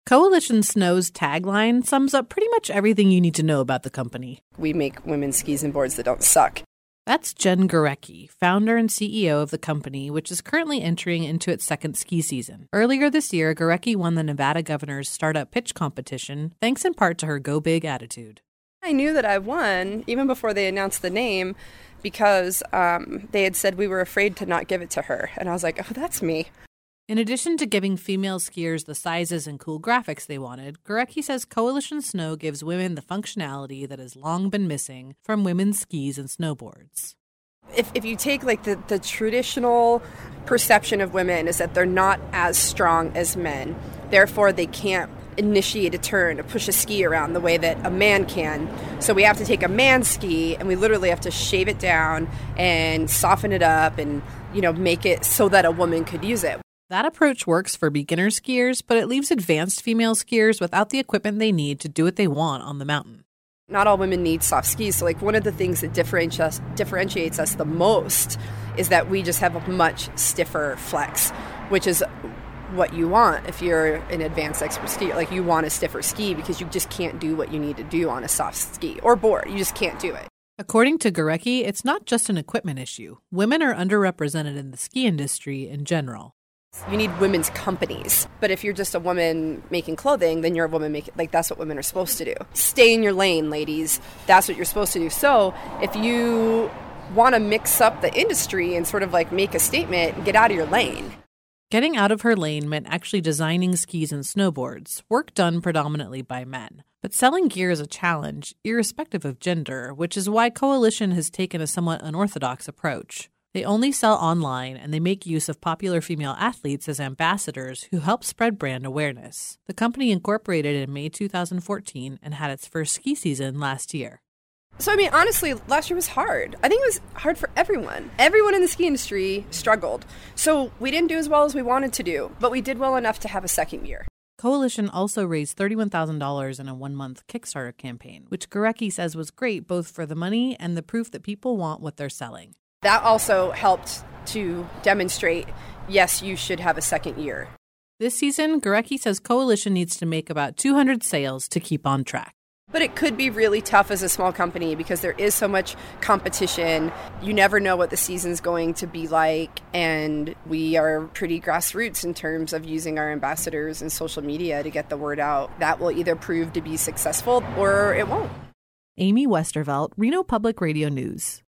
Coalition Snow's tagline sums up pretty much everything you need to know about the company. We make women's skis and boards that don't suck. That's Jen Gurecki, founder and CEO of the company, which is currently entering into its second ski season. Earlier this year, Gurecki won the Nevada governor's startup pitch competition, thanks in part to her go big attitude. I knew that I won, even before they announced the name, because they had said we were afraid to not give it to her. And I was like, oh, that's me. In addition to giving female skiers the sizes and cool graphics they wanted, Gurecki says Coalition Snow gives women the functionality that has long been missing from women's skis and snowboards. If you take like the traditional perception of women is that they're not as strong as men, therefore they can't initiate a turn to push a ski around the way that a man can. So we have to take a man's ski and we literally have to shave it down and soften it up and, make it so that a woman could use it. That approach works for beginner skiers, but it leaves advanced female skiers without the equipment they need to do what they want on the mountain. Not all women need soft skis. So one of the things that differentiates us the most is that we just have a much stiffer flex, which is what you want if you're an advanced expert skier. You want a stiffer ski because you just can't do what you need to do on a soft ski or board. You just can't do it. According to Gurecki, it's not just an equipment issue. Women are underrepresented in the ski industry in general. You need women's companies. But if you're just a woman making clothing, then you're a woman making, that's what women are supposed to do. Stay in your lane, ladies. That's what you're supposed to do. So if you want to mix up the industry and sort of make a statement, get out of your lane. Getting out of her lane meant actually designing skis and snowboards, work done predominantly by men. But selling gear is a challenge, irrespective of gender, which is why Coalition has taken a somewhat unorthodox approach. They only sell online, and they make use of popular female athletes as ambassadors who help spread brand awareness. The company incorporated in May 2014 and had its first ski season last year. So, honestly, last year was hard. I think it was hard for everyone. Everyone in the ski industry struggled. So we didn't do as well as we wanted to do, but we did well enough to have a second year. Coalition also raised $31,000 in a one-month Kickstarter campaign, which Gurecki says was great both for the money and the proof that people want what they're selling. That also helped to demonstrate, yes, you should have a second year. This season, Gurecki says Coalition needs to make about 200 sales to keep on track. But it could be really tough as a small company because there is so much competition. You never know what the season's going to be like, and we are pretty grassroots in terms of using our ambassadors and social media to get the word out. That will either prove to be successful or it won't. Amy Westervelt, Reno Public Radio News.